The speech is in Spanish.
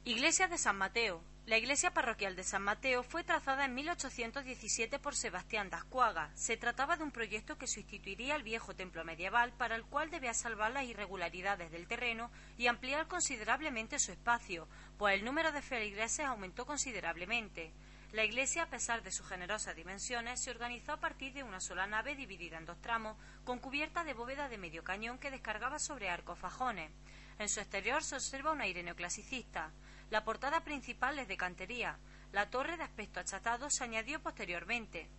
Iglesia de San Mateo. La iglesia parroquial de San Mateo fue trazada en 1817 por Sebastián de Ascuaga. Se trataba de un proyecto que sustituiría el viejo templo medieval, para el cual debía salvar las irregularidades del terreno y ampliar considerablemente su espacio, pues el número de feligreses aumentó considerablemente. La iglesia, a pesar de sus generosas dimensiones, se organizó a partir de una sola nave dividida en dos tramos, con cubierta de bóveda de medio cañón que descargaba sobre arcos fajones. En su exterior se observa un aire neoclasicista. La portada principal es de cantería. La torre, de aspecto achatado, se añadió posteriormente.